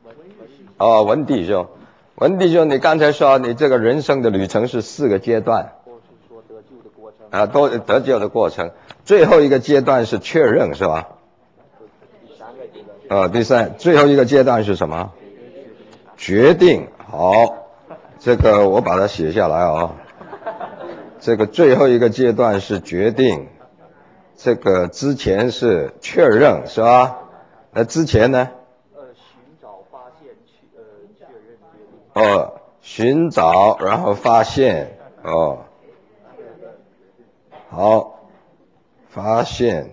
哦，文弟兄，文弟兄，你刚才说你这个人生的旅程是4个阶段，都得救的过程，最后一个阶段是确认，是吧？第三，最后一个阶段是什么？决定。好，这个我把它写下来啊。这个最后一个阶段是决定，这个之前是确认，是吧？那之前呢？ 寻找、发现、确认、决定。 寻找，然后发现，好，发现，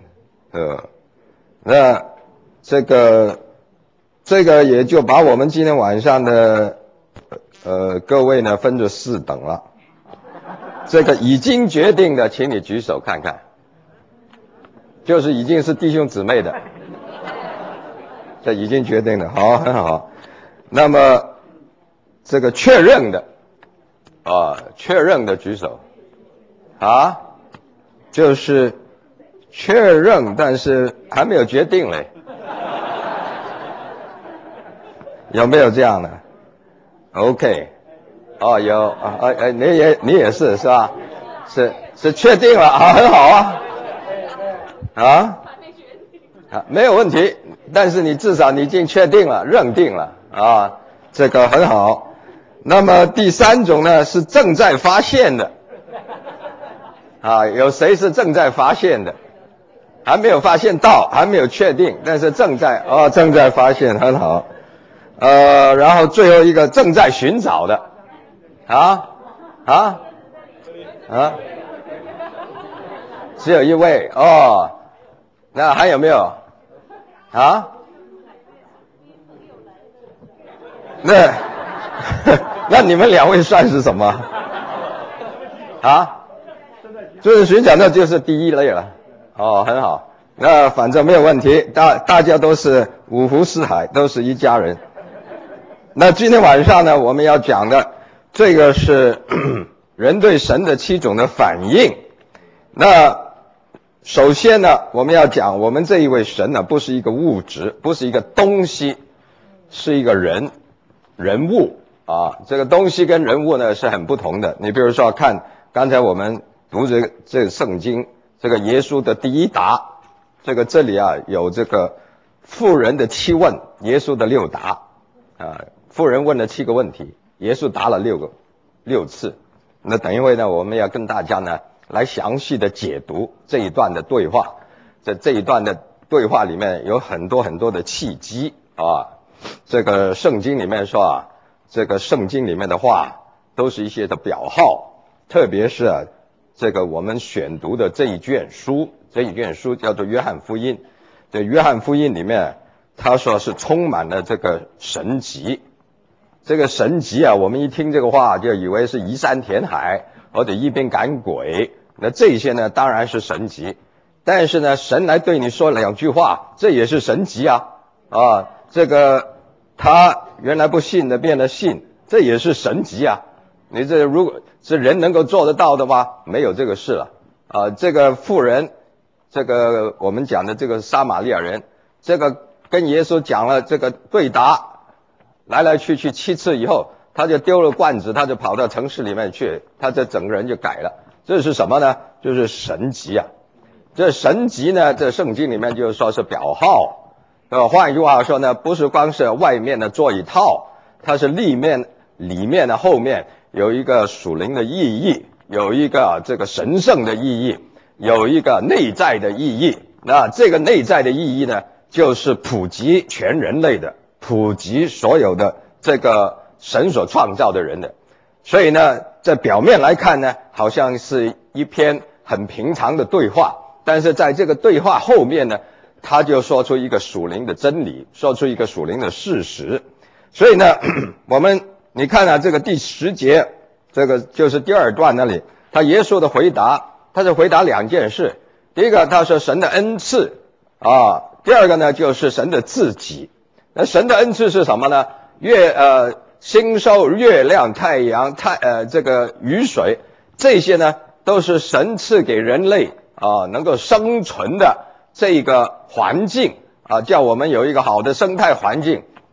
那这个也就把我们今天晚上的各位呢分作4等了。这个已经决定的，请你举手看看，就是已经是弟兄姊妹的，这已经决定的，好，很好。那么这个确认的，确认的举手，就是确认，但是还没有决定嘞。有没有这样的 ？OK， 有你也是吧？是确定了啊，很好啊，没有问题。但是你至少你已经确定了、认定了啊，这个很好。那么第3种呢是正在发现的有谁是正在发现的？还没有发现到，还没有确定，但是正在发现，很好。然后最后一个正在寻找的，只有一位那还有没有？那你们2位算是什么？就是寻找，那就是第1类了。很好。那反正没有问题，大家都是五湖四海，都是一家人。那今天晚上呢，我们要讲的这个是人对神的7种的反应。那首先呢，我们要讲我们这一位神呢，不是一个物质，不是一个东西，是一个人物这个东西跟人物呢是很不同的。你比如说看刚才我们读这个圣经，这个耶稣的第一答，这里有这个妇人的7问，耶稣的6答妇人问了7个问题，耶稣答了6次。那等一会呢，我们要跟大家呢来详细的解读这一段的对话。这一段的对话里面有很多很多的契机这个圣经里面说这个圣经里面的话都是一些的表号，特别是这个我们选读的这一卷书叫做约翰福音。这约翰福音里面他说是充满了这个神迹。这个神迹我们一听这个话就以为是移山填海或者医病赶鬼，那这些呢当然是神迹。但是呢，神来对你说2句话，这也是神迹这个他原来不信的变得信，这也是神迹你这如果是人能够做得到的吗？没有这个事了这个妇人，这个我们讲的这个撒玛利亚人，这个跟耶稣讲了这个对答，来来去去7次以后，他就丢了罐子，他就跑到城市里面去，他这整个人就改了。这是什么呢？就是神迹这神迹呢，这圣经里面就是说是表号换一句话说呢，不是光是外面的做一套，它是里面的后面有一个属灵的意义，有一个这个神圣的意义，有一个内在的意义。那这个内在的意义呢，就是普及全人类的，普及所有的这个神所创造的人的。所以呢，在表面来看呢，好像是一篇很平常的对话，但是在这个对话后面呢，他就说出一个属灵的真理，说出一个属灵的事实。所以呢，你看这个第10节，这个就是第2段那里，他耶稣的回答，他是回答2件事。第一个他说神的恩赐第二个呢就是神的自己。那神的恩赐是什么呢？星宿、月亮、太阳、这个雨水，这些呢都是神赐给人类能够生存的这个环境叫我们有一个好的生态环境。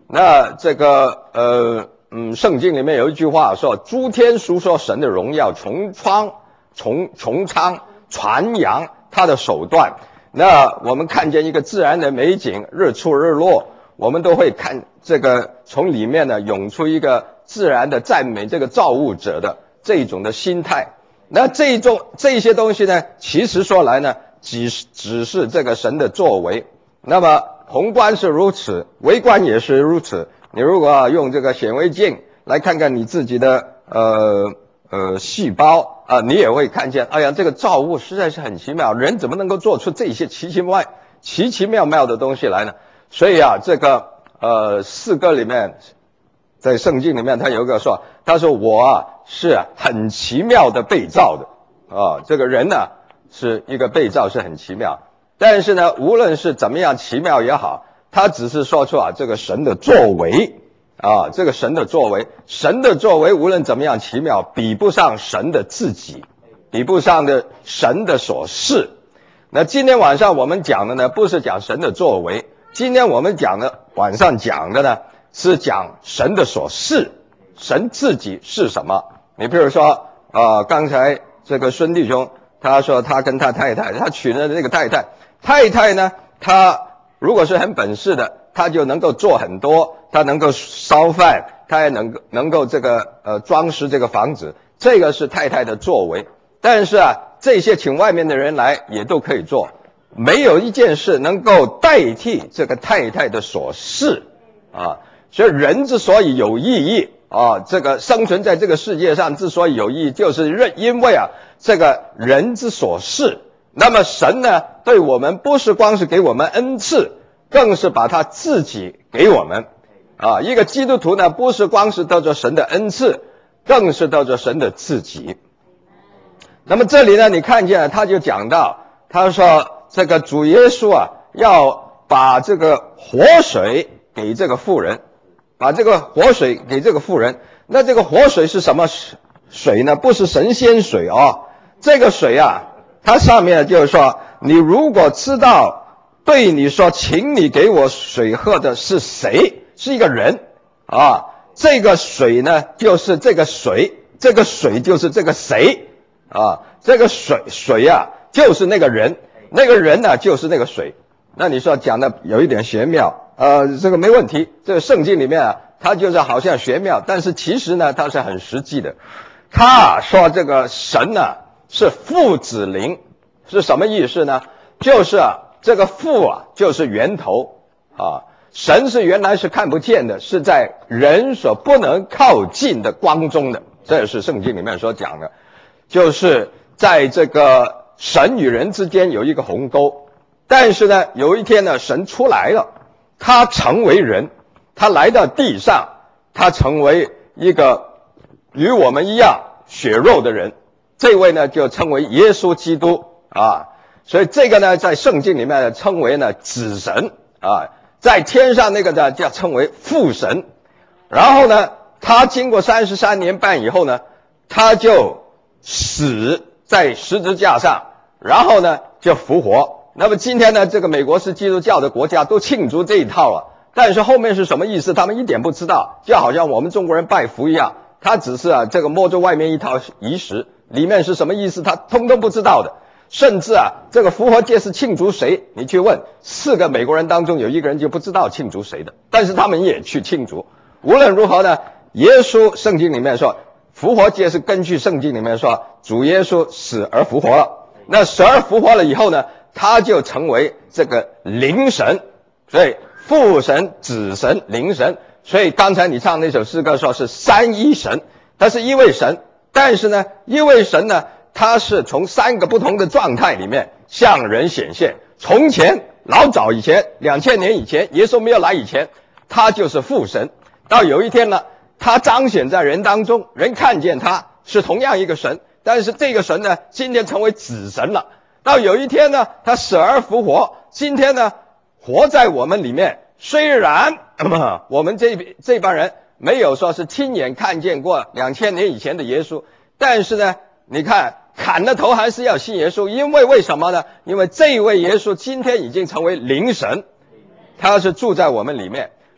那这个圣经里面有一句话说，诸天述说神的荣耀，穹苍传扬他的手段。那我们看见一个自然的美景，日出日落，我们都会看这个从里面呢涌出一个自然的赞美这个造物者的这种的心态。那这些东西呢，其实说来呢，只是这个神的作为。那么宏观是如此，微观也是如此。你如果用这个显微镜来看看你自己的细胞啊，你也会看见，哎呀，这个造物实在是很奇妙，人怎么能够做出这些奇奇妙妙的东西来呢？所以啊，这个诗歌里面，在圣经里面，他有一个说，他说我啊是很奇妙的被造的啊，这个人呢是一个被造是很奇妙，但是呢，无论是怎么样奇妙也好，他只是说出啊这个神的作为。啊，这个神的作为无论怎么样奇妙，比不上神的自己，比不上的神的所示。那今天晚上我们讲的呢，不是讲神的作为，今天我们晚上讲的呢，是讲神的所示，神自己是什么。你比如说刚才这个孙弟兄他说他跟他太太，他娶了那个太太呢，他如果是很本事的，他就能够做很多，他能够烧饭，他也能够这个装饰这个房子，这个是太太的作为。但是啊，这些请外面的人来也都可以做，没有一件事能够代替这个太太的所示啊。所以人之所以有意义啊，这个生存在这个世界上之所以有意义，就是因为啊这个人之所示。那么神呢，对我们不是光是给我们恩赐，更是把他自己给我们啊。一个基督徒呢，不是光是得着神的恩赐，更是得着神的自己。那么这里呢，你看见他就讲到，他说这个主耶稣啊，要把这个活水给这个妇人，把这个活水给这个妇人。那这个活水是什么水呢？不是神仙水哦，这个水啊，它上面就是说，你如果知道对你说请你给我水喝的是谁，是一个人啊，这个水呢就是这个水，这个水就是这个谁啊，这个水啊就是那个人，那个人呢就是那个水。那你说讲的有一点玄妙，这个没问题，这个圣经里面啊，它就是好像玄妙，但是其实呢它是很实际的。他说这个神呢是父子灵，是什么意思呢？就是啊这个父啊就是源头啊，神是原来是看不见的，是在人所不能靠近的光中的，这是圣经里面所讲的，就是在这个神与人之间有一个鸿沟。但是呢有一天呢神出来了，他成为人，他来到地上，他成为一个与我们一样血肉的人，这位呢就称为耶稣基督啊。所以这个呢在圣经里面称为呢子神啊，在天上那个呢叫称为父神。然后呢他经过33年半以后呢，他就死在十字架上，然后呢就复活。那么今天呢这个美国是基督教的国家，都庆祝这一套了，但是后面是什么意思他们一点不知道，就好像我们中国人拜佛一样，他只是这个摸着外面一套仪式，里面是什么意思他通通不知道的。甚至这个复活节是庆祝谁，你去问4个美国人当中有1个人就不知道庆祝谁的，但是他们也去庆祝。无论如何呢，耶稣圣经里面说复活节是根据圣经里面说主耶稣死而复活了，那死而复活了以后呢，他就成为这个灵神，所以父神子神灵神。所以刚才你唱那首诗歌说是三一神，他是一位神，但是呢一位神呢他是从3个不同的状态里面向人显现。从前老早以前2000年以前，耶稣没有来以前，他就是父神。到有一天呢他彰显在人当中，人看见他是同样一个神，但是这个神呢今天成为子神了。到有一天呢他死而复活，今天呢活在我们里面。虽然我们这帮人没有说是亲眼看见过2000年以前的耶稣，但是呢你看砍了头还是要信耶稣，因为为什么呢？因为这位耶稣今天已经成为灵神，他是住在我们里面。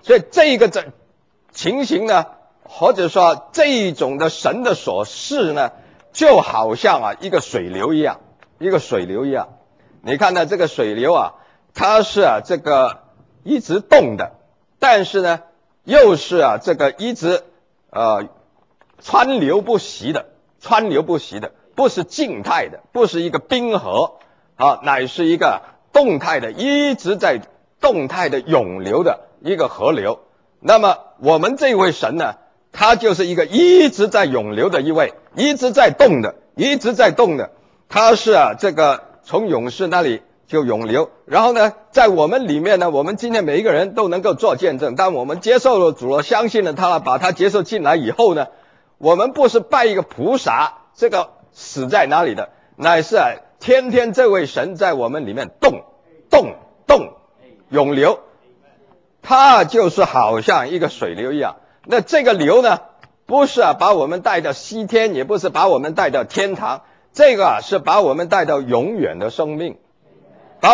所以这个情形呢，或者说这一种的神的所示呢，就好像一个水流一样，一个水流一样。你看呢，这个水流它是这个一直动的，但是呢又是这个一直川流不息的，不是静态的，不是一个冰河乃是一个动态的，一直在动态的涌流的一个河流。那么我们这位神呢，他就是一个一直在涌流的一位，一直在动的，他是这个从勇士那里就涌流，然后呢在我们里面呢，我们今天每一个人都能够做见证。当我们接受了主了，相信了他，把他接受进来以后呢，我们不是拜一个菩萨，这个死在哪里的，乃是天天这位神在我们里面动涌流，它就是好像一个水流一样。那这个流呢，不是把我们带到西天，也不是把我们带到天堂，这个是把我们带到永远的生命，他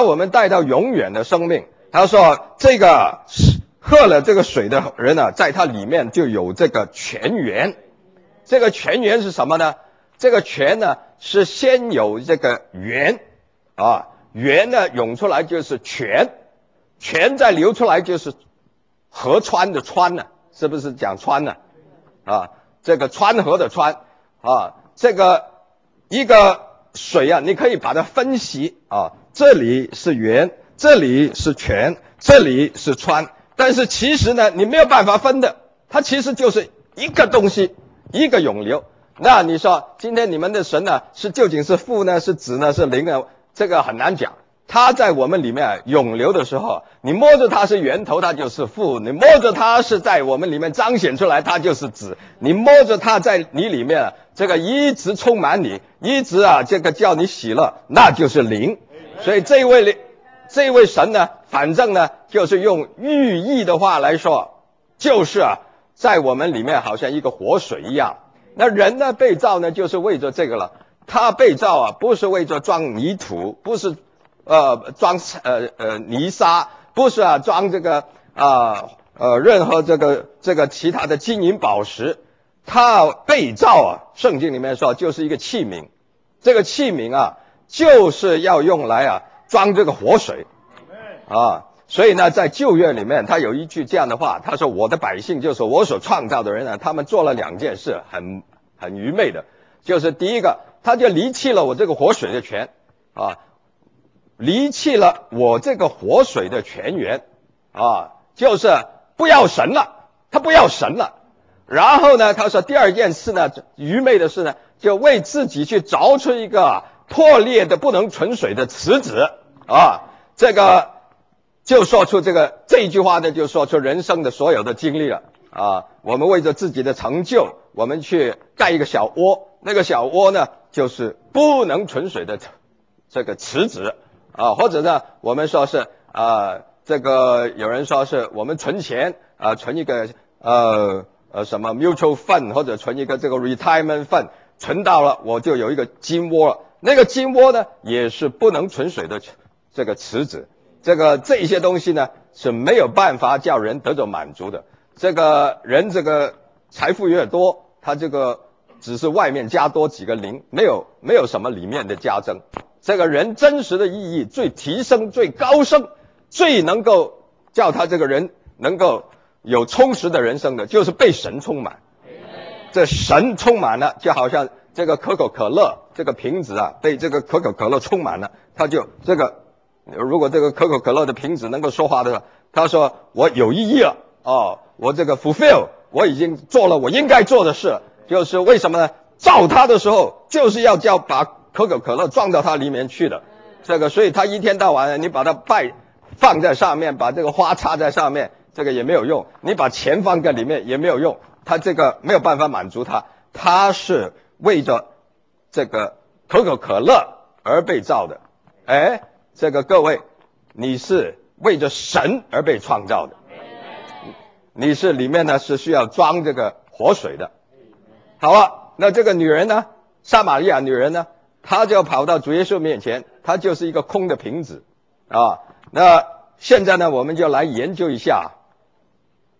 说这个喝了这个水的人在他里面就有这个泉源。这个泉源是什么呢？这个泉呢是先有这个源源呢涌出来就是泉再流出来就是河川的川呢，是不是讲川呢？这个川河的川这个一个水你可以把它分析这里是源，这里是泉，这里是川，但是其实呢你没有办法分的，它其实就是一个东西，一个涌流。那你说今天你们的神呢是究竟是父呢，是子呢，是灵呢？这个很难讲。它在我们里面涌流的时候，你摸着它是源头，它就是父；你摸着它是在我们里面彰显出来，它就是子；你摸着它在你里面这个一直充满你，一直这个叫你喜乐，那就是灵。所以这位神呢，反正呢就是用寓意的话来说，就是在我们里面好像一个活水一样。那人呢被造呢就是为着这个了，他被造不是为着装泥土，不是装泥沙，不是装这个任何这个其他的金银宝石。他被造圣经里面说就是一个器皿，这个器皿就是要用来装这个活水所以呢在旧约里面他有一句这样的话，他说我的百姓就是我所创造的人他们做了两件事很愚昧的，就是第一个他就离弃了我这个活水的泉离弃了我这个活水的泉源就是不要神了，他不要神了。然后呢他说第二件事呢，愚昧的事呢，就为自己去凿出一个破裂的不能存水的池子这个就说出这一句话呢，就说出人生的所有的经历了我们为着自己的成就，我们去盖一个小窝，那个小窝呢就是不能存水的这个池子或者呢我们说是这个有人说是我们存钱存一个什么 mutual fund 或者存一个这个 retirement fund， 存到了我就有一个金窝了，那个金窝呢也是不能存水的这个池子。这些东西呢是没有办法叫人得到满足的。这个人这个财富越多，他这个只是外面加多几个零，没有什么里面的加增。这个人真实的意义最提升最高升，最能够叫他这个人能够有充实的人生的，就是被神充满。这神充满了，就好像这个可口可乐这个瓶子被这个可口可乐充满了，他就如果这个可口可乐的瓶子能够说话的话，他说我有意义了我这个 fulfill， 我已经做了我应该做的事。就是为什么呢？造它的时候就是要把可口可乐装到它里面去的。所以他一天到晚你把它放在上面，把这个花插在上面，这个也没有用，你把钱放在里面也没有用，他这个没有办法满足他是为着这个可口可乐而被造的。这个各位，你是为着神而被创造的，你是里面呢是需要装这个活水的。好了，那这个女人呢，撒玛利亚女人呢，她就跑到主耶稣面前，她就是一个空的瓶子那现在呢我们就来研究一下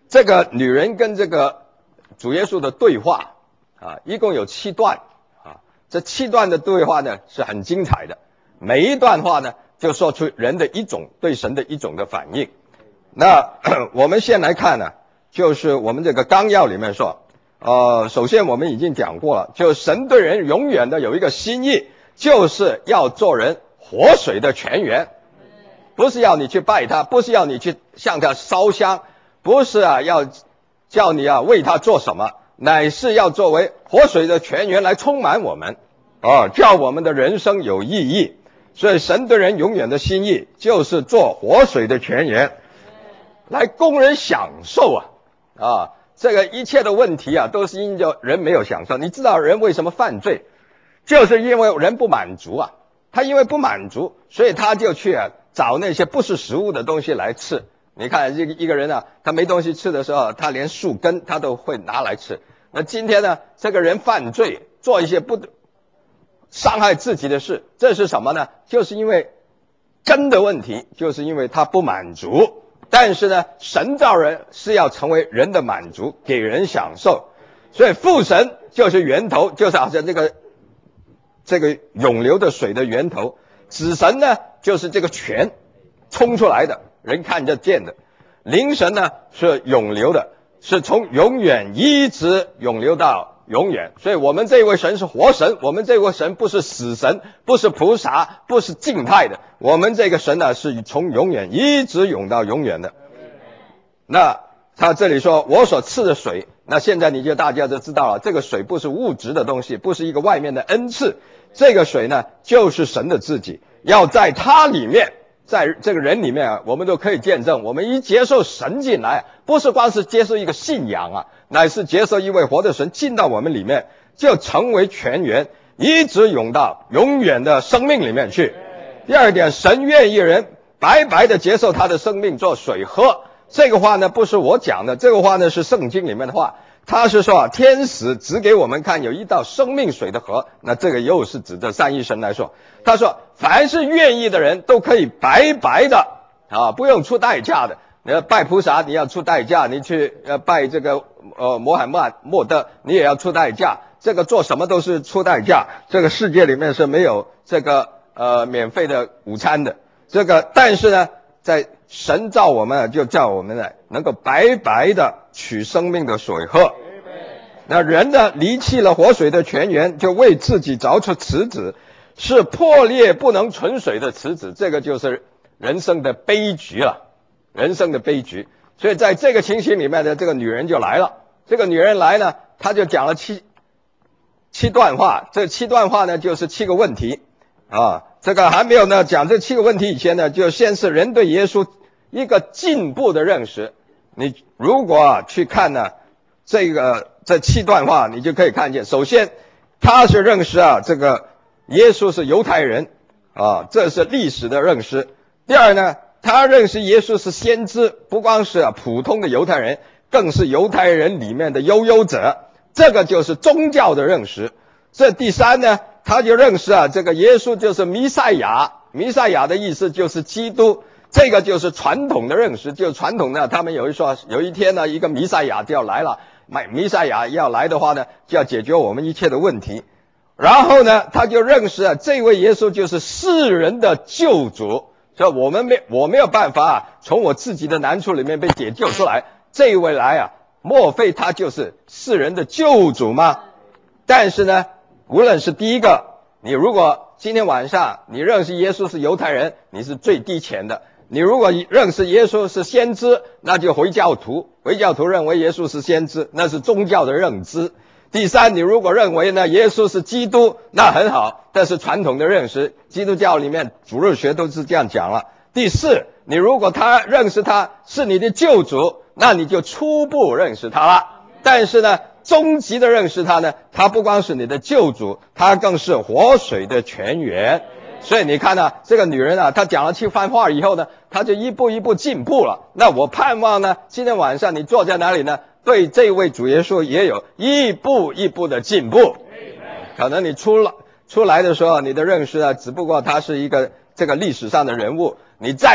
这个女人跟这个主耶稣的对话啊，一共有7段啊，这7段的对话呢是很精彩的，每一段话呢就说出人的一种对神的一种的反应。那我们先来看呢，就是我们这个纲要里面说，首先我们已经讲过了，就神对人永远的有一个心意，就是要做人活水的泉源，不是要你去拜他，不是要你去向他烧香，不是要叫你为他做什么，乃是要作为活水的泉源来充满我们叫我们的人生有意义。所以神对人永远的心意就是做活水的泉源，来供人享受这个一切的问题都是因着人没有享受。你知道人为什么犯罪，就是因为人不满足他因为不满足，所以他就去找那些不是食物的东西来吃。你看一个人他没东西吃的时候，他连树根他都会拿来吃。那今天呢，这个人犯罪，做一些不伤害自己的事，这是什么呢？就是因为根的问题，就是因为他不满足。但是呢，神造人是要成为人的满足，给人享受。所以父神就是源头，就是好像这个涌流的水的源头。子神呢，就是这个泉冲出来的，人看得见的。灵神呢，是涌流的，是从永远一直涌流到永远。所以我们这位神是活神，我们这位神不是死神，不是菩萨，不是静态的，我们这个神呢是从永远一直涌到永远的。那他这里说我所赐的水，那现在大家就知道了，这个水不是物质的东西，不是一个外面的恩赐，这个水呢就是神的自己，要在他里面，在这个人里面我们都可以见证，我们一接受神进来，不是光是接受一个信仰乃是接受一位活的神进到我们里面，就成为泉源，一直涌到永远的生命里面去。第二点，神愿意人白白的接受他的生命做水喝。这个话呢不是我讲的，这个话呢是圣经里面的话。他是说天使指给我们看有一道生命水的河，那这个又是指着三一神来说。他说凡是愿意的人都可以白白的不用出代价的。你要拜菩萨你要出代价，你去拜这个摩罕默德你也要出代价，这个做什么都是出代价。这个世界里面是没有这个免费的午餐的。这个但是呢，在神造我们就叫我们呢能够白白的取生命的水喝。那人呢离弃了活水的泉源，就为自己凿出池子，是破裂不能存水的池子。这个就是人生的悲剧了，人生的悲剧。所以在这个情形里面的这个女人就来了。这个女人来呢，她就讲了七段话。这7段话呢就是7个问题这个还没有呢讲这7个问题以前呢，就先是人对耶稣一个进步的认识。你如果去看呢这7段话，你就可以看见，首先他是认识这个耶稣是犹太人这是历史的认识。第二呢，他认识耶稣是先知，不光是普通的犹太人，更是犹太人里面的悠悠者，这个就是宗教的认识。这第三呢，他就认识这个耶稣就是弥赛亚，弥赛亚的意思就是基督，这个就是传统的认识。就传统呢，他们有一天呢，一个弥赛亚就要来了，弥赛亚要来的话呢，就要解决我们一切的问题。然后呢，他就认识这位耶稣就是世人的救主，所以我没有办法从我自己的难处里面被解救出来，这位来莫非他就是世人的救主吗？但是呢，无论是第一个，你如果今天晚上你认识耶稣是犹太人，你是最低钱的。你如果认识耶稣是先知，那就回教徒认为耶稣是先知，那是宗教的认知。第三，你如果认为呢耶稣是基督，那很好，这是传统的认识，基督教里面主日学都是这样讲了。第四，你如果认识他是你的救主，那你就初步认识他了。但是呢，终极的认识他呢，他不光是你的救主，他更是活水的泉源。所以你看这个女人她讲了7番话以后呢，她就一步一步进步了。那我盼望呢，今天晚上你坐在哪里呢，对这位主耶稣也有一步一步的进步。可能你出来的时候，你的认识只不过他是一个这个历史上的人物，你再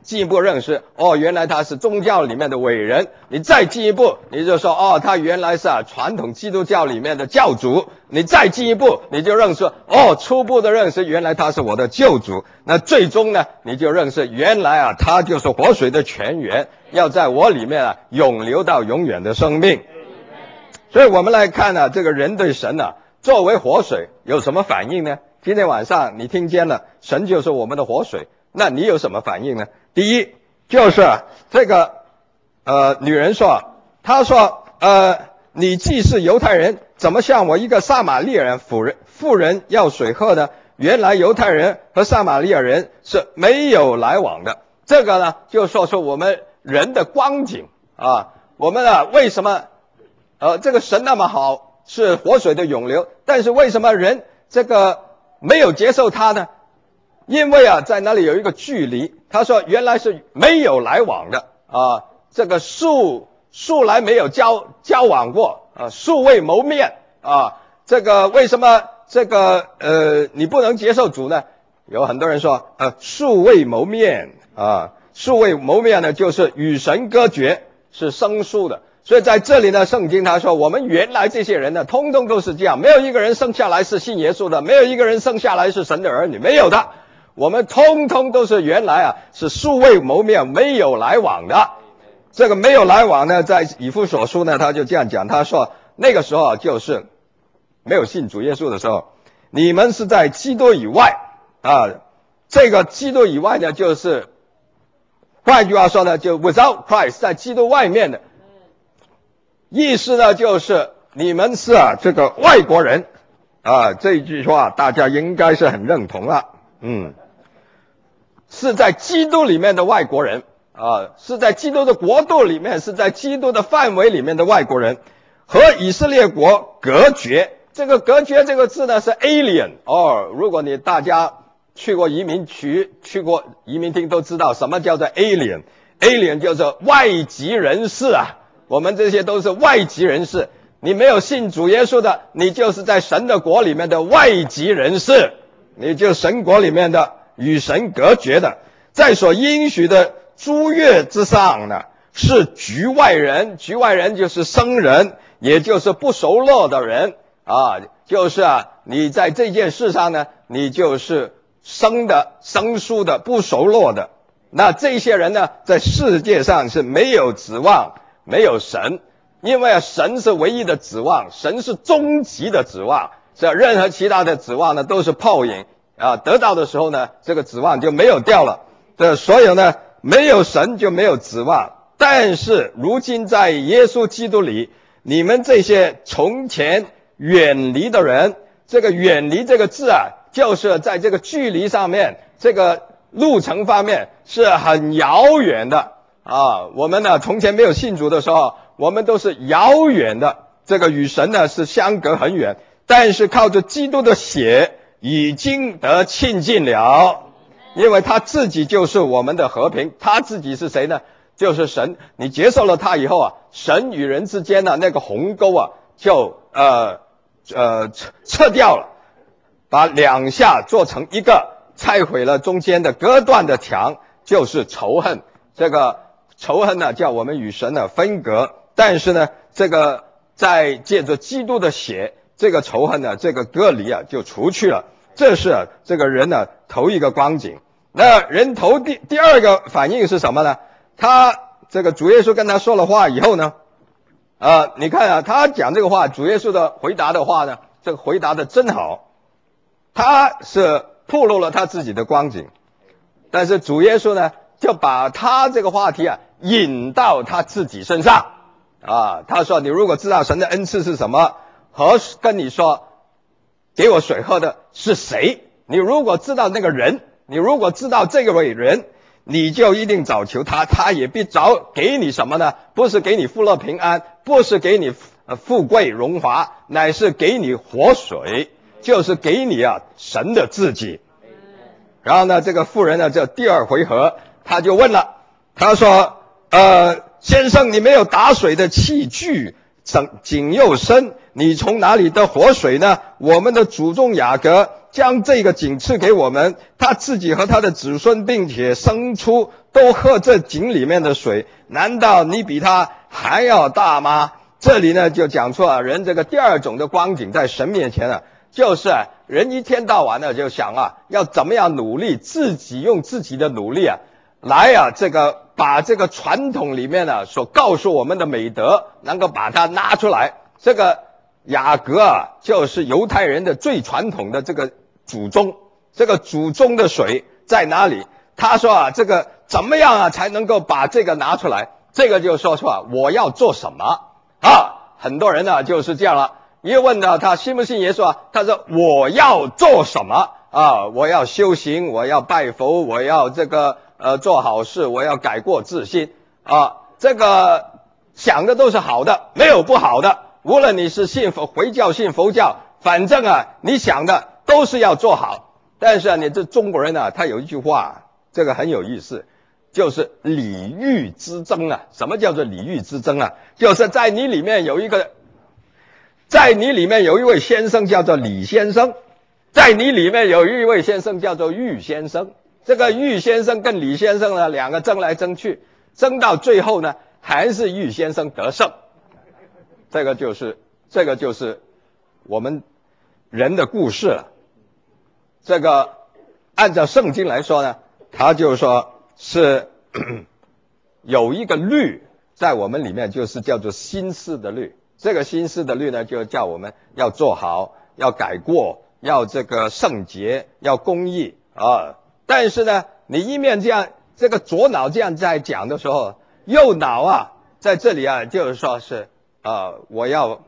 进一步认识，原来他是宗教里面的伟人。你再进一步，你就说，他原来是传统基督教里面的教主。你再进一步，你就认识，初步的认识，原来他是我的救主。那最终呢，你就认识，原来他就是活水的泉源，要在我里面永流到永远的生命。所以我们来看这个人对神作为活水有什么反应呢？今天晚上你听见了，神就是我们的活水，那你有什么反应呢？第一就是这个女人说，她说你既是犹太人，怎么向我一个撒玛利亚人妇人要水喝呢？原来犹太人和撒玛利亚人是没有来往的。这个呢就说我们人的光景我们为什么这个神那么好，是活水的涌流，但是为什么人这个没有接受他呢？因为在那里有一个距离。他说原来是没有来往的这个素来没有交往过素未谋面这个为什么这个你不能接受主呢？有很多人说素未谋面素未谋面呢，就是与神隔绝，是生疏的。所以在这里呢，圣经他说我们原来这些人呢，通通都是这样，没有一个人生下来是信耶稣的，没有一个人生下来是神的儿女，没有的。我们通通都是原来是素未谋面，没有来往的。这个没有来往呢，在以弗所书呢，他就这样讲，他说那个时候就是没有信主耶稣的时候，你们是在基督以外这个基督以外呢，就是换句话说呢，就 without Christ， 在基督外面的意思呢，就是你们是这个外国人这一句话大家应该是很认同了。是在基督里面的外国人是在基督的国度里面，是在基督的范围里面的外国人，和以色列国隔绝。这个隔绝这个字呢是 alien 如果你大家去过移民区，去过移民厅都知道什么叫做 alien。 alien 就是外籍人士我们这些都是外籍人士。你没有信主耶稣的，你就是在神的国里面的外籍人士，你就神国里面的与神隔绝的。在所应许的诸约之上呢，是局外人。局外人就是生人，也就是不熟络的人就是你在这件事上呢，你就是生疏的，不熟络的。那这些人呢，在世界上是没有指望，没有神，因为神是唯一的指望，神是终极的指望，这任何其他的指望呢都是泡影得到的时候呢，这个指望就没有掉了。所以呢，没有神就没有指望。但是如今在耶稣基督里，你们这些从前远离的人，这个远离这个字就是在这个距离上面，这个路程方面是很遥远的我们呢从前没有信主的时候，我们都是遥远的，这个与神呢是相隔很远，但是靠着基督的血已经得亲近了，因为他自己就是我们的和平。他自己是谁呢？就是神。你接受了他以后神与人之间的那个鸿沟就撤掉了，把两下做成一个，拆毁了中间的隔断的墙，就是仇恨。这个仇恨呢，叫我们与神的分隔。但是呢，这个在借着基督的血，这个仇恨呢，这个隔离就除去了。这是这个人呢头一个光景。那人头第二个反应是什么呢？他这个主耶稣跟他说了话以后呢你看他讲这个话，主耶稣的回答的话呢，这个回答的真好。他是暴露了他自己的光景，但是主耶稣呢就把他这个话题引到他自己身上他说你如果知道神的恩赐是什么，和跟你说给我水喝的是谁，你如果知道那个人，你如果知道这个位人，你就一定找求他，他也必找给你什么呢？不是给你富乐平安，不是给你富贵荣华，乃是给你活水，就是给你神的自己。然后呢，这个妇人呢，这第二回合他就问了，他说先生，你没有打水的器具， 井又深，你从哪里得活水呢？我们的祖宗雅各将这个井赐给我们，他自己和他的子孙并且牲畜都喝这井里面的水，难道你比他还要大吗？这里呢就讲出了人这个第二种的光景，在神面前就是人一天到晚就想要怎么样努力，自己用自己的努力来这个把这个传统里面所告诉我们的美德能够把它拿出来。这个雅各就是犹太人的最传统的这个祖宗，这个祖宗的水在哪里？他说这个怎么样才能够把这个拿出来？这个就说我要做什么很多人就是这样了，一问到他信不信耶稣他说我要做什么我要修行，我要拜佛，我要这个做好事，我要改过自新这个想的都是好的，没有不好的。无论你是信回教信佛教，反正你想的都是要做好。但是你这中国人他有一句话这个很有意思，就是礼欲之争什么叫做礼欲之争就是在你里面有一位先生叫做李先生，在你里面有一位先生叫做玉先生。这个玉先生跟李先生两个争来争去，争到最后还是玉先生得胜。这个就是我们人的故事了。这个按照圣经来说他就说是有一个律在我们里面，就是叫做心思的律。这个心思的律就叫我们要做好，要改过，要这个圣洁，要公义但是你一面这样，这个左脑这样在讲的时候，右脑在这里就是说是我要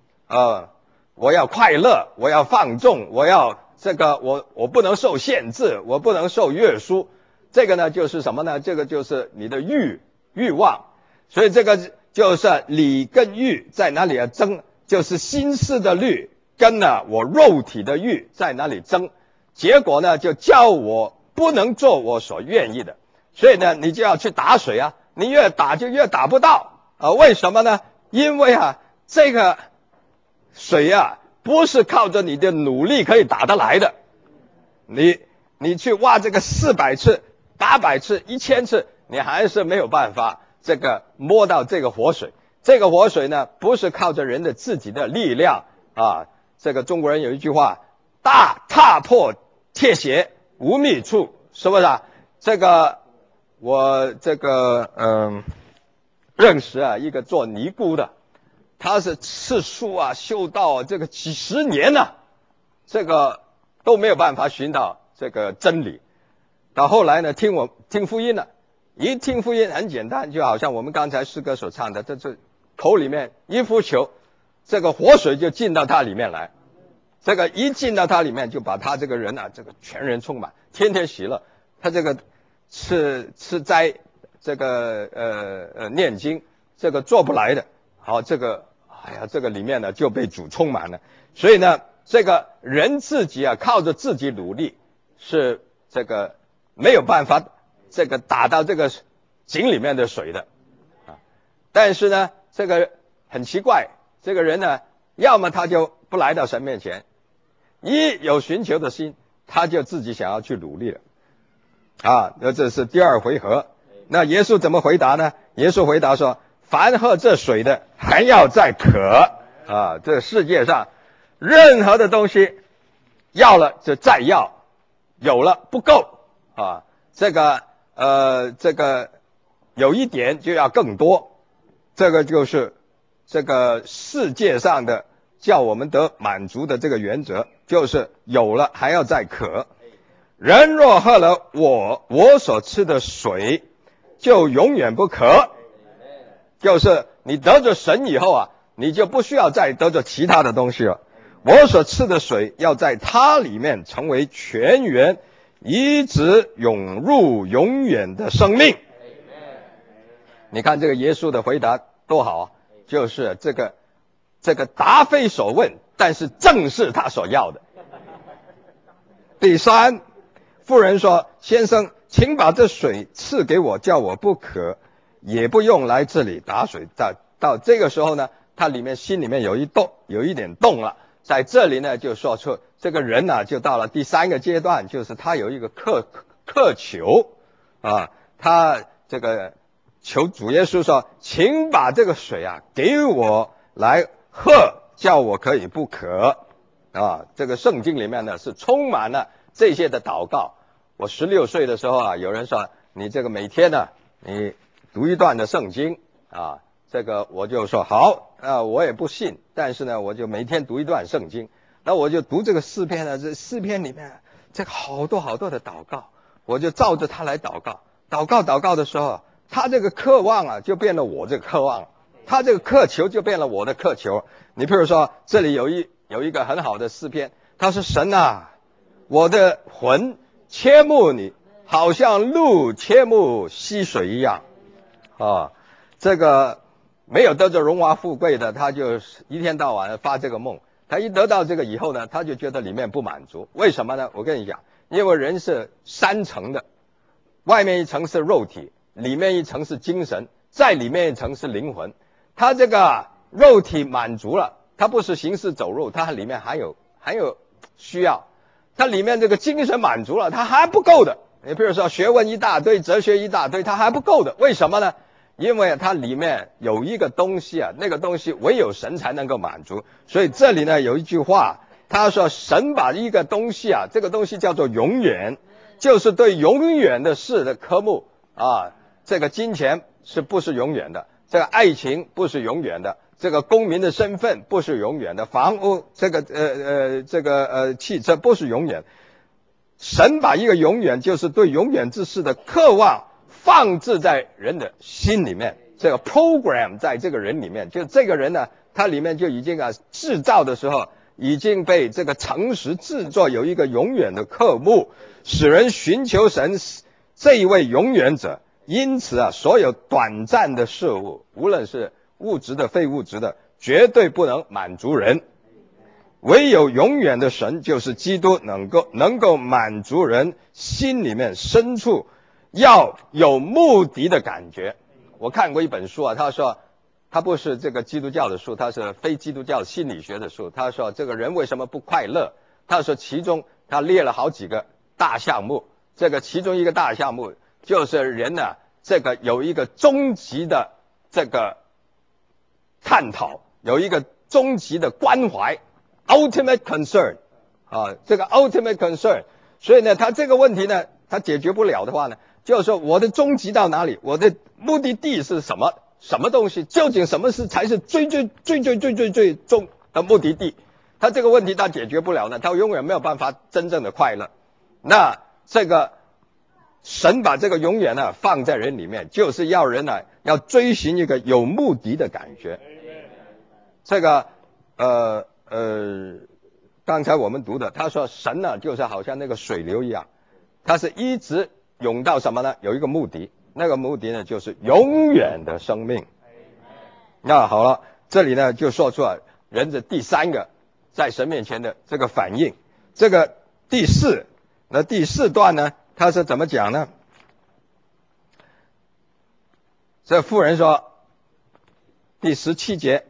快乐，我要放纵，我要这个我不能受限制，我不能受约束。这个就是什么呢？这个就是你的欲望。所以这个就是理跟欲在哪里争，就是心思的律跟我肉体的欲在哪里争。结果就叫我不能做我所愿意的。所以你就要去打水你越打就越打不到为什么呢？因为这个水不是靠着你的努力可以打得来的。你去挖这个400次800次1000次，你还是没有办法这个摸到这个活水。这个活水不是靠着人的自己的力量这个中国人有一句话，踏破铁鞋无觅处，是不是这个我这个认识一个做尼姑的，他是吃素修道这个几十年这个都没有办法寻到这个真理。到后来听福音一听福音很简单，就好像我们刚才诗歌所唱的，这口里面一呼求，这个活水就进到他里面来。这个一进到他里面，就把他这个人这个全人充满，天天喜乐。他这个吃斋，这个念经，这个做不来的。好，这个这个里面就被主充满了。所以这个人自己靠着自己努力是这个没有办法这个打到这个井里面的水的但是这个很奇怪，这个人要么他就不来到神面前，一有寻求的心，他就自己想要去努力了那这是第2回合。那耶稣怎么回答呢？耶稣回答说，凡喝这水的还要再渴这世界上任何的东西要了就再要，有了不够这个有一点就要更多。这个就是这个世界上的叫我们得满足的这个原则，就是有了还要再渴。人若喝了我所吃的水，就永远不渴。就是你得着神以后你就不需要再得着其他的东西了。我所吃的水要在它里面成为泉源，一直涌入永远的生命。你看这个耶稣的回答多好就是这个答非所问，但是正是他所要的。第3，妇人说，先生，请把这水赐给我，叫我不渴，也不用来这里打水。到这个时候他心里面有一点动了，在这里呢就说出这个人呢就到了第三个阶段，就是他有一个渴求啊，他这个求主耶稣说，请把这个水啊给我来喝，叫我可以不渴啊。这个圣经里面呢是充满了这些的祷告。我16岁的时候啊，有人说你这个每天呢你读一段的圣经啊，这个我就说好啊，我也不信，但是呢我就每天读一段圣经。那我就读这个诗篇呢，这诗篇里面这个好多好多的祷告，我就照着它来祷告。祷告的时候，他这个渴望啊就变了我这个渴望，他这个渴求就变了我的渴求。你比如说这里有一个很好的诗篇，他说神啊，我的魂切慕你，好像鹿切慕溪水一样啊。这个没有得着荣华富贵的，他就一天到晚发这个梦。他一得到这个以后呢，他就觉得里面不满足。为什么呢？我跟你讲，因为人是三层的，外面一层是肉体，里面一层是精神，在里面一层是灵魂。他这个肉体满足了，他不是行尸走肉，他里面还有需要。他里面这个精神满足了，他还不够的。你比如说学问一大堆，哲学一大堆，他还不够的。为什么呢？因为它里面有一个东西啊，那个东西唯有神才能够满足。所以这里呢有一句话，他说神把一个东西啊，这个东西叫做永远，就是对永远的事的科目啊。这个金钱是不是永远的？这个爱情不是永远的，这个公民的身份不是永远的，房屋这个汽车不是永远。神把一个永远，就是对永远之事的渴望放置在人的心里面，这个 program 在这个人里面，就这个人呢，他里面就已经制造的时候已经被这个诚实制作有一个永远的科目，使人寻求神这一位永远者。因此啊，所有短暂的事物，无论是物质的非物质的，绝对不能满足人。唯有永远的神，就是基督，能够满足人心里面深处要有目的的感觉。我看过一本书啊，他说他不是这个基督教的书，他是非基督教心理学的书。他说这个人为什么不快乐？他说其中他列了好几个大项目，这个其中一个大项目就是人呢，这个有一个终极的这个探讨，有一个终极的关怀 ultimate concern 啊，这个 ultimate concern。 所以呢他这个问题呢他解决不了的话呢，就是说我的终极到哪里，我的目的地是什么东西，究竟什么才是最终的目的地，他这个问题他解决不了呢，他永远没有办法真正的快乐。那这个神把这个永远呢放在人里面，就是要人呢要追寻一个有目的的感觉。这个刚才我们读的，他说神呢就是好像那个水流一样，他是一直涌到什么呢？有一个目的，那个目的呢就是永远的生命。那好了，这里呢就说出了人的第三个在神面前的这个反应。这个第四段呢，他是怎么讲呢？这妇人说，第17节，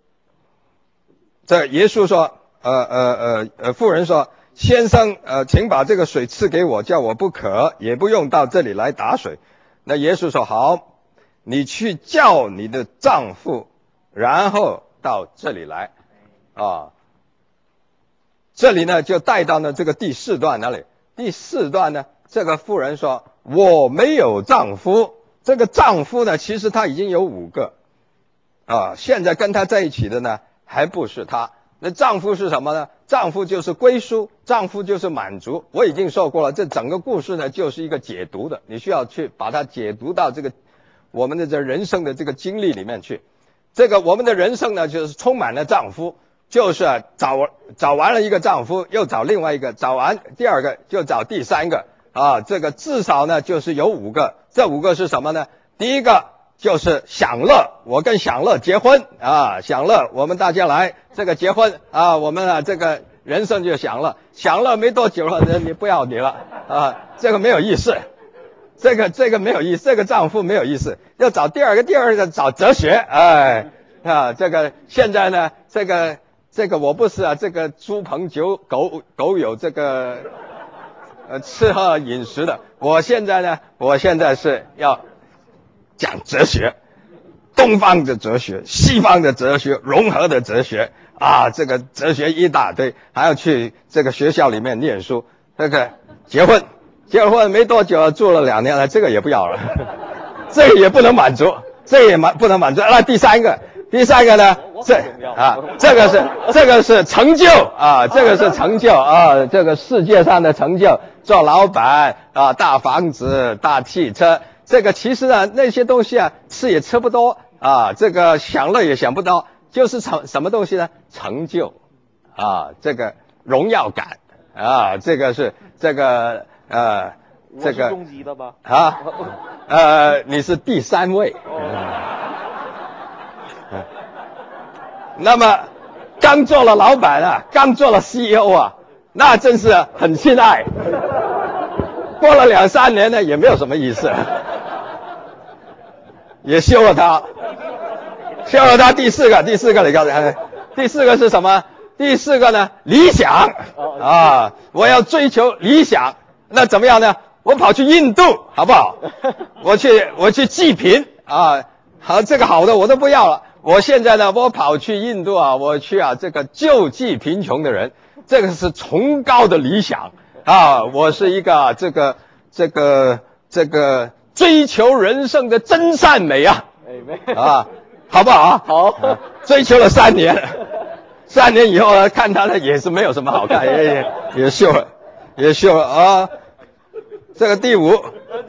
这耶稣说，妇人说，先生，请把这个水赐给我，叫我不渴，也不用到这里来打水。那耶稣说，好，你去叫你的丈夫，然后到这里来啊。这里呢就带到了这个第4段那里。第4段呢，这个妇人说，我没有丈夫。这个丈夫呢，其实他已经有5个啊，现在跟他在一起的呢还不是他。那丈夫是什么呢？丈夫就是归属，丈夫就是满足。我已经说过了，这整个故事呢就是一个解读的，你需要去把它解读到这个我们的这人生的这个经历里面去。这个我们的人生呢就是充满了丈夫，就是找完了一个丈夫，又找另外一个，找完第2个就找第3个啊。这个至少呢就是有5个。这5个是什么呢？第一个就是享乐，我跟享乐结婚啊，享乐，我们大家来这个结婚啊，我们这个人生就享乐，享乐没多久了，你不要你了啊，这个没有意思，这个没有意思，这个丈夫没有意思。要找第二个找哲学， 啊，这个现在呢，这个我不是啊，这个猪朋狗友这个吃喝饮食的，我现在是要讲哲学，东方的哲学，西方的哲学融合的哲学啊，这个哲学一大堆，还要去这个学校里面念书，这个结婚没多久，住了2年了，这个也不要了，这个也不能满足，这个也不能满足。那第三个呢？这个是成就啊，这个是成就啊，这个世界上的成就，做老板啊，大房子、大汽车，这个其实啊那些东西啊吃也吃不多啊，这个享乐也享不到，就是什么东西呢？成就啊，这个荣耀感啊，这个是这个我是中级的吧？ 啊，你是第3位。那么刚做了老板啊，刚做了 CEO 啊，那真是很亲爱。过了2-3年呢，也没有什么意思，也休了他。第四个你告诉他，第4个是什么？第4个呢？理想啊，我要追求理想。那怎么样呢？我跑去印度，好不好？我去济贫啊，好，这个好的我都不要了。我现在呢，我跑去印度啊，我去啊，这个救济贫穷的人，这个是崇高的理想啊。我是一个这个追求人生的真善美啊，啊，好不好？ 好， 追求了3年，3年以后呢，看他呢也是没有什么好看，也秀了啊。这个第5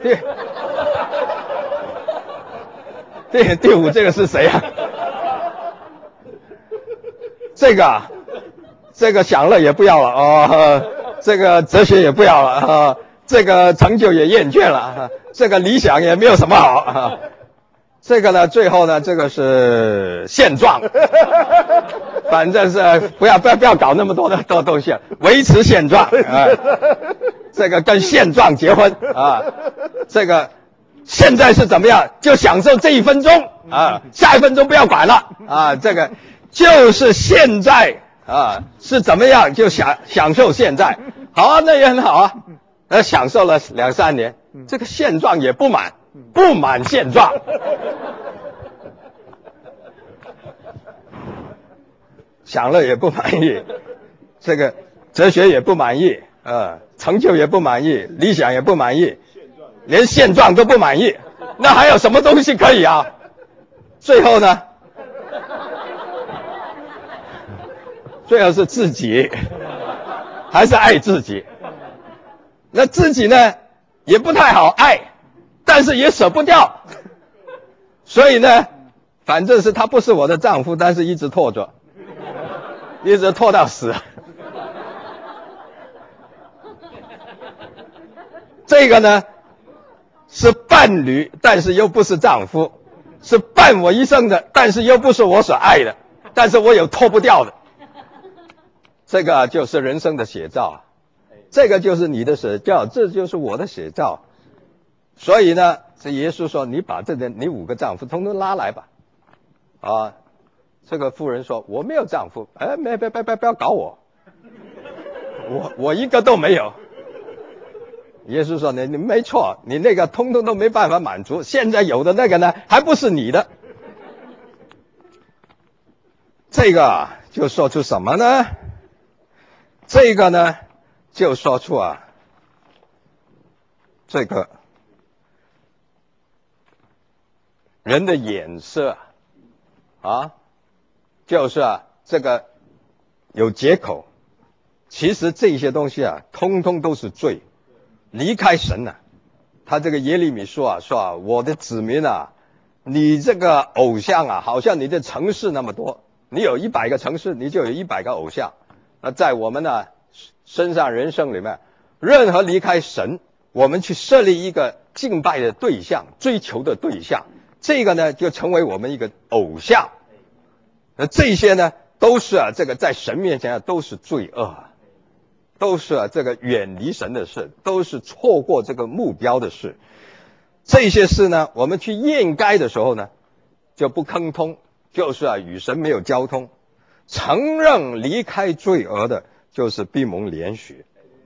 这个是谁啊？这个享乐也不要了哦，这个哲学也不要了啊，这个成就也厌倦了，这个理想也没有什么好啊。这个呢，最后呢，这个是现状，反正是不要搞那么多的东西，维持现状啊。这个跟现状结婚啊，这个现在是怎么样，就享受这1分钟啊，下1分钟不要管了啊。这个就是现在啊，是怎么样就享受现在，好啊，那也很好啊。那享受了2-3年，这个现状也不满现状。享乐也不满意，这个哲学也不满意，成就也不满意，理想也不满意，连现状都不满意，那还有什么东西可以啊？最后呢？最后是自己，还是爱自己？那自己呢，也不太好爱，但是也舍不掉，所以呢，反正是他不是我的丈夫，但是一直拖着。一直拖到死。这个呢是伴侣，但是又不是丈夫，是伴我一生的，但是又不是我所爱的，但是我有脱不掉的。这个就是人生的写照，这个就是你的写照，这就是我的写照。所以呢，这耶稣说，你把你5个丈夫通通拉来吧。啊，这个妇人说，我没有丈夫。哎，不要搞我，我一个都没有。耶稣说，你没错，你那个通通都没办法满足，现在有的那个呢，还不是你的。这个就说出什么呢？这个呢就说出啊，这个人的眼色啊，就是啊，这个有借口。其实这些东西啊，通通都是罪，离开神啊。他这个耶利米说啊，我的子民啊，你这个偶像啊，好像你的城市那么多，你有100个城市，你就有100个偶像。那在我们呢身上人生里面，任何离开神，我们去设立一个敬拜的对象，追求的对象，这个呢就成为我们一个偶像。那这些呢都是啊，这个在神面前都是罪恶，都是啊这个远离神的事，都是错过这个目标的事。这些事呢，我们去验该的时候呢，就不亨通， 就是与神没有交通。承认离开罪恶的，就是闭蒙怜许。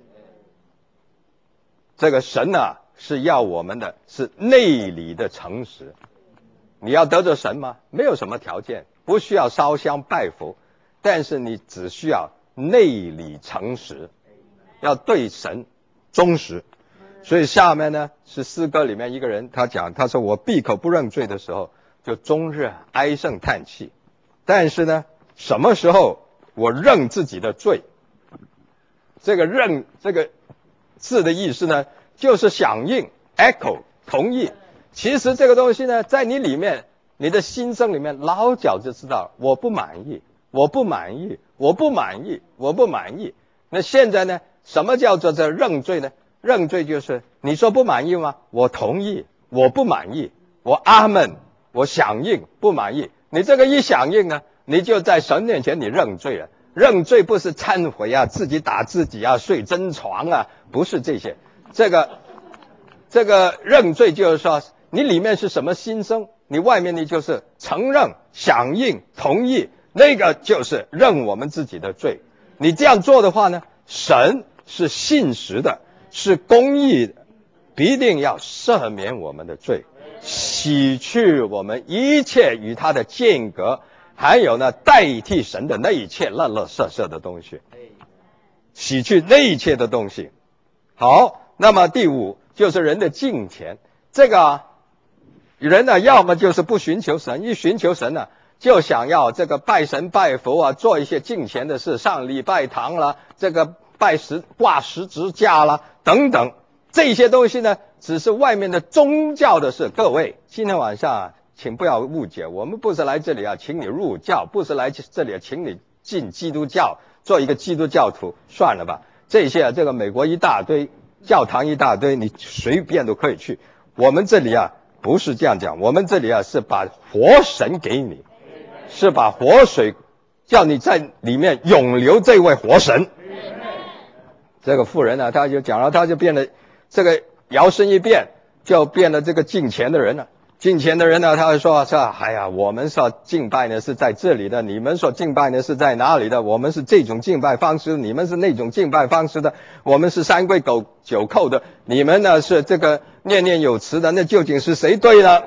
这个神是要我们的是内里的诚实。你要得着神吗？没有什么条件，不需要烧香拜佛，但是你只需要内里诚实，要对神忠实。所以下面呢是诗歌里面一个人他讲，他说我闭口不认罪的时候，就终日唉声叹气。但是呢，什么时候我认自己的罪？这个认这个字的意思呢，就是响应 echo 同意。其实这个东西呢，在你里面，你的心声里面老早就知道，我不满意，我不满意，我不满意，我不满意。那现在呢，什么叫做这认罪呢？认罪就是你说不满意吗？我同意，我不满意，我阿们，我响应，不满意。你这个一响应呢，你就在神面前你认罪了。认罪不是忏悔自己打自己睡真床不是这些。这个认罪就是说，你里面是什么心声，你外面你就是承认、响应、同意，那个就是认我们自己的罪。你这样做的话呢，神是信实的，是公义的，必定要赦免我们的罪，洗去我们一切与他的间隔，还有呢代替神的那一切垃垃圾圾的东西，洗去那一切的东西。好，那么第五就是人的敬虔。这个人呢，要么就是不寻求神，一寻求神呢，就想要这个拜神拜佛做一些敬虔的事，上礼拜堂啦，这个挂十字架啦等等，这些东西呢，只是外面的宗教的事。各位，今天晚上请不要误解，我们不是来这里请你入教，不是来这里请你进基督教，做一个基督教徒，算了吧。这些这个美国一大堆，教堂一大堆，你随便都可以去。我们这里不是这样讲，我们这里是把活神给你，是把活水叫你在里面永留这位活神。这个妇人他就讲了，他就变了，这个摇身一变就变了这个敬虔的人了。敬虔的人呢，他会说哎呀，我们所敬拜呢是在这里的，你们所敬拜呢是在哪里的？我们是这种敬拜方式，你们是那种敬拜方式的。我们是三跪九叩的，你们呢是这个念念有词的。那究竟是谁对呢？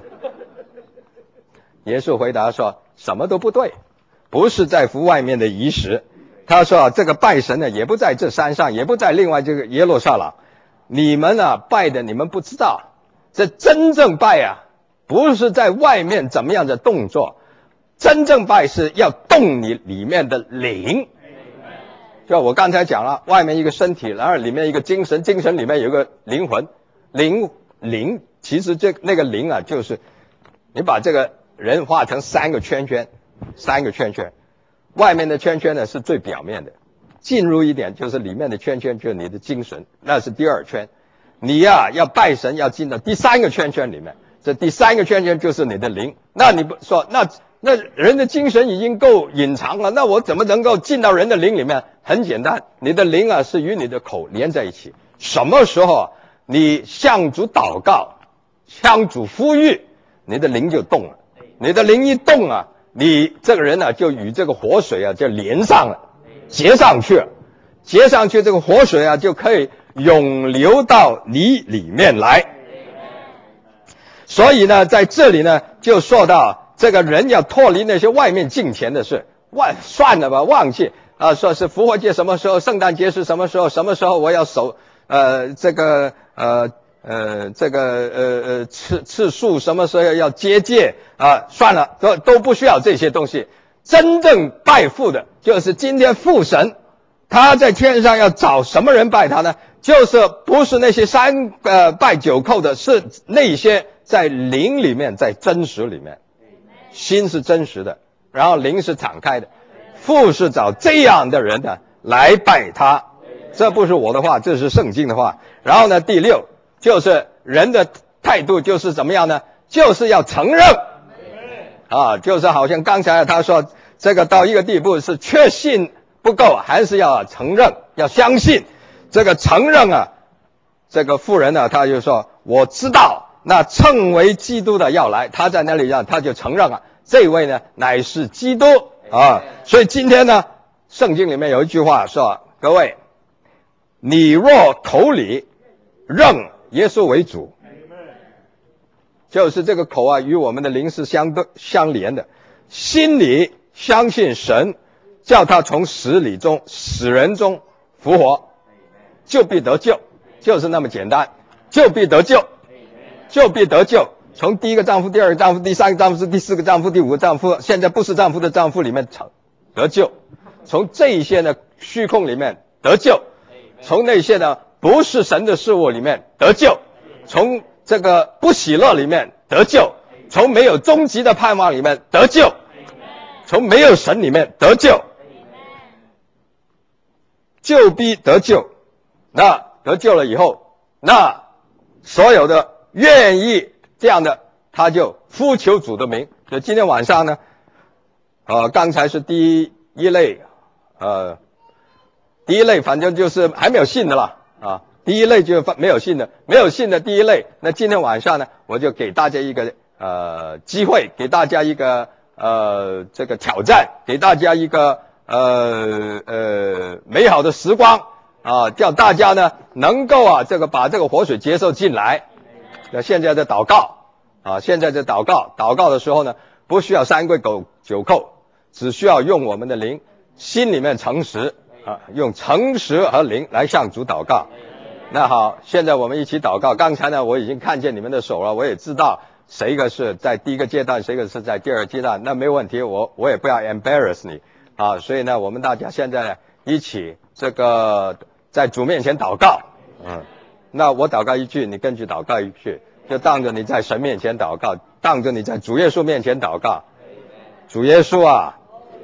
耶稣回答说，什么都不对，不是在乎外面的仪式。他说这个拜神呢，也不在这山上，也不在另外这个耶路撒冷。你们拜的你们不知道，这真正拜不是在外面怎么样的动作，真正拜是要动你里面的灵。就我刚才讲了，外面一个身体，然后里面一个精神，精神里面有个灵魂，灵其实那个灵就是你把这个人画成三个圈圈，外面的圈圈呢是最表面的，进入一点就是里面的圈圈，就是你的精神，那是第二圈。你要拜神，要进到第三个圈圈里面，这第三个圈圈就是你的灵。那你不说，那人的精神已经够隐藏了，那我怎么能够进到人的灵里面？很简单，你的灵是与你的口连在一起。什么时候你向主祷告，向主呼吁，你的灵就动了。你的灵一动你这个人就与这个活水就连上了，结上去了，结上去这个活水就可以永流到你里面来。所以呢，在这里呢，就说到这个人要脱离那些外面敬虔的事，算了吧，忘记说是复活节什么时候，圣诞节是什么时候，什么时候我要守吃素，什么时候要结戒算了，都不需要这些东西。真正拜父的，就是今天父神，他在天上要找什么人拜他呢？就是不是那些拜九叩的，是那些在灵里面，在真实里面，心是真实的，然后灵是敞开的。父是找这样的人来拜他，这不是我的话，这是圣经的话。然后呢，第六就是人的态度就是怎么样呢？就是要承认就是好像刚才他说这个到一个地步是确信不够，还是要承认，要相信。这个承认这个妇人他就说我知道那称为基督的要来，他在那里他就承认这位呢乃是基督啊。所以今天呢，圣经里面有一句话说，各位，你若口里认耶稣为主，就是这个口啊与我们的灵是相连的，心里相信神叫他从死人中复活，就必得救，就是那么简单，就必得救，就必得救。从第一个丈夫、第二个丈夫、第三个丈夫、第四个丈夫、第五个丈夫，现在不是丈夫的丈夫里面得救，从这一些呢虚空里面得救，从那些呢不是神的事物里面得救，从这个不喜乐里面得救，从没有终极的盼望里面得救，从没有神里面得救，就必得救。那得救了以后，那所有的愿意这样的，他就呼求主的名。所以今天晚上呢，刚才是第一类，第一类反正就是还没有信的了啊。第一类就是没有信的，没有信的第一类。那今天晚上呢，我就给大家一个机会，给大家一个这个挑战，给大家一个美好的时光啊，叫大家呢能够啊这个把这个活水接受进来。那现在的祷告啊，现在的祷告的时候呢，不需要三跪九叩，只需要用我们的灵，心里面诚实啊，用诚实和灵来向主祷告。那好，现在我们一起祷告。刚才呢，我已经看见你们的手了，我也知道谁个是在第一个阶段，谁个是在第二个阶段，那没问题，我也不要 embarrass 你啊。所以呢，我们大家现在一起这个在主面前祷告，那我祷告一句，你跟着祷告一句，就当着你在神面前祷告，当着你在主耶稣面前祷告。主耶稣啊，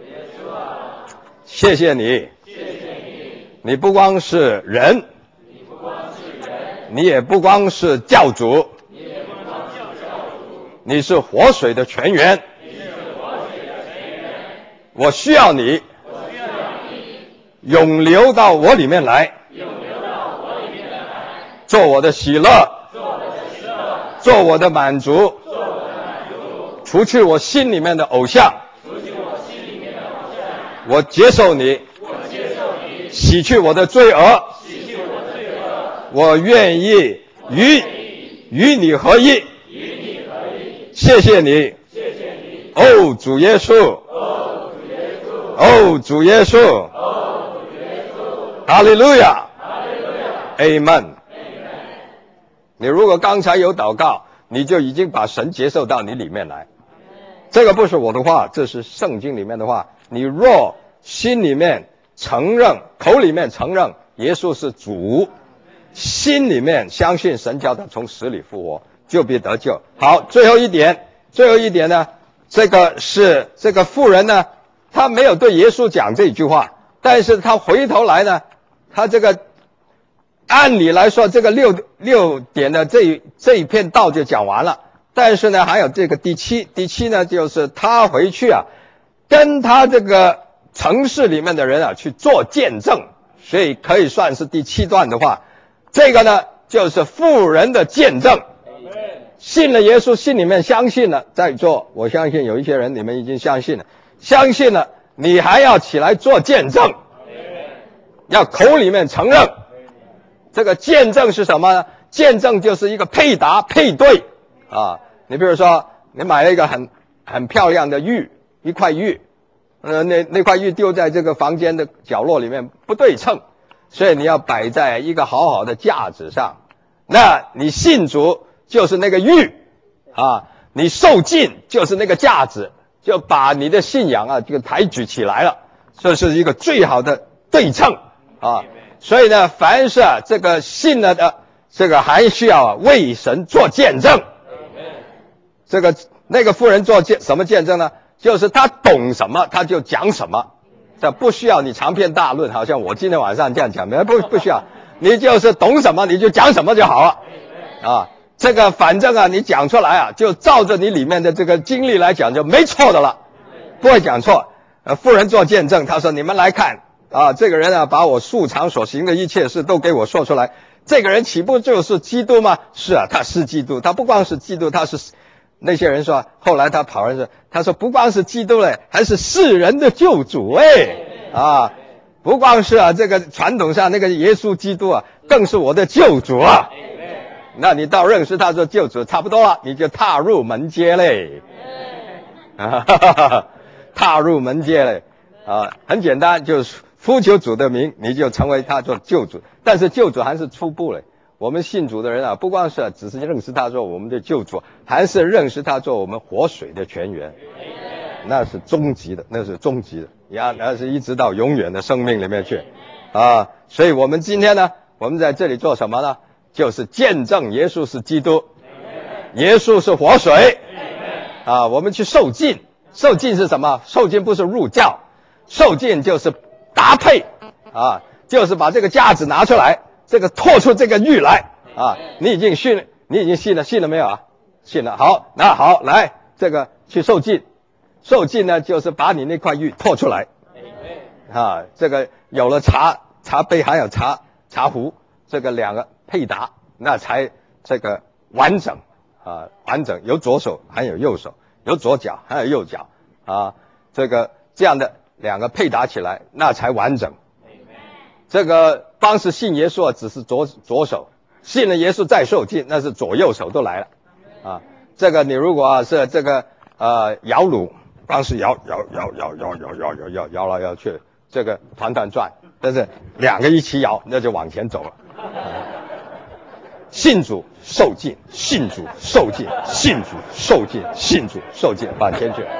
谢谢你，你不光是人，你也不光是教主，你是活水的泉源，我需要你涌流到我里面来，做我的喜乐，做我的满足，除去我心里面的偶像，我接受你，洗去我的罪恶，我愿意与你合一。谢谢你，哦主耶稣，哦主耶稣，哈利路亚 ，Amen。你如果刚才有祷告，你就已经把神接受到你里面来。这个不是我的话，这是圣经里面的话。你若心里面承认，口里面承认耶稣是主，心里面相信神叫他从死里复活，就必得救。好，最后一点呢，这个是这个妇人呢，她没有对耶稣讲这句话，但是她回头来呢，她这个按理来说，这个六点的这一篇道就讲完了。但是呢，还有这个第七呢，就是他回去啊，跟他这个城市里面的人啊去做见证，所以可以算是第7段的话。这个呢，就是妇人的见证，信了耶稣，心里面相信了，在座我相信有一些人你们已经相信了，你还要起来做见证，要口里面承认。这个见证是什么呢？见证就是一个配搭配对啊。你比如说，你买了一个很漂亮的玉，一块玉，那块玉丢在这个房间的角落里面不对称，所以你要摆在一个好好的架子上。那你信主就是那个玉啊，你受浸就是那个架子，就把你的信仰啊这个抬举起来了，这是一个最好的对称啊。所以呢，凡是这个信了的，这个还需要为神做见证。这个那个妇人做什么见证呢？就是他懂什么他就讲什么，这不需要你长篇大论，好像我今天晚上这样讲，不需要，你就是懂什么你就讲什么就好了啊。这个反正啊，你讲出来啊，就照着你里面的这个经历来讲就没错的了，不会讲错。妇人做见证，他说：“你们来看啊，这个人啊，把我素常所行的一切事都给我说出来。这个人岂不就是基督吗？是啊，他是基督，他不光是基督，他是那些人说，后来他跑人说，他说不光是基督嘞，还是世人的救主不光是这个传统上那个耶稣基督更是我的救主那你到认识他做救主差不多了，你就踏入门阶嘞踏入门阶嘞很简单，就是呼求主的名，你就成为他做救主。但是救主还是初步嘞。我们信主的人不光是只是认识他做我们的救主，还是认识他做我们活水的泉源，那是终极的，那是终极的那是一直到永远的生命里面去所以我们今天呢，我们在这里做什么呢？就是见证耶稣是基督，耶稣是活水我们去受浸。受浸是什么？受浸不是入教，受浸就是搭配就是把这个架子拿出来，这个拖出这个玉来你已经信了，信了没有信了。好，那好，来这个去受浸。受浸呢，就是把你那块玉拖出来这个有了茶杯还有茶壶，这个两个配搭，那才这个完整完整，有左手还有右手，有左脚还有右脚这个这样的两个配搭起来，那才完整。这个当时信耶稣只是左手，信了耶稣再受浸，那是左右手都来了这个你如果是这个摇橹，当时摇来摇去，这个团转，但是两个一起摇，那就往前走了信主受浸，信主受浸，信主受浸，信主受浸，往前去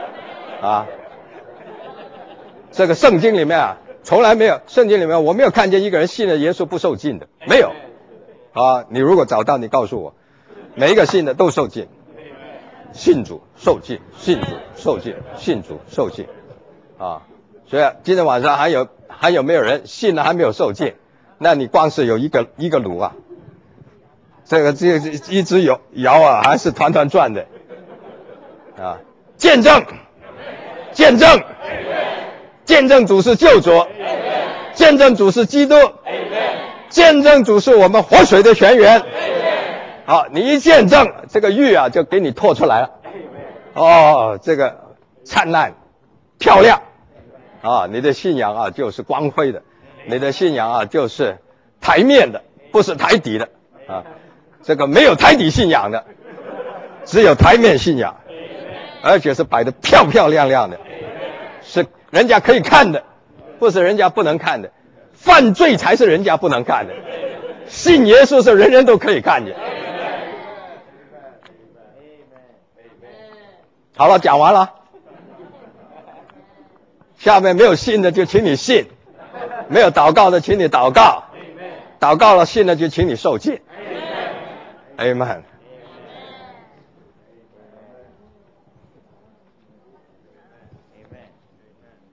这个圣经里面从来没有，圣经里面我没有看见一个人信了耶稣不受浸的，没有你如果找到你告诉我，每一个信的都受浸，信主受浸，信主受浸，信主受浸所以今天晚上还有没有人信了还没有受浸？那你光是有一个橹这个一直摇还是团转的见证主是救主，见证主是基督，见证主是我们活水的泉源你一见证，这个玉就给你拖出来了这个灿烂漂亮你的信仰就是光辉的，你的信仰就是台面的，不是台底的这个没有台底信仰的，只有台面信仰，而且是摆得漂漂亮亮的，是人家可以看的，不是人家不能看的。犯罪才是人家不能看的，信耶稣是人人都可以看见。好了，讲完了。下面没有信的就请你信，没有祷告的请你祷告，祷告了信了就请你受浸。Amen。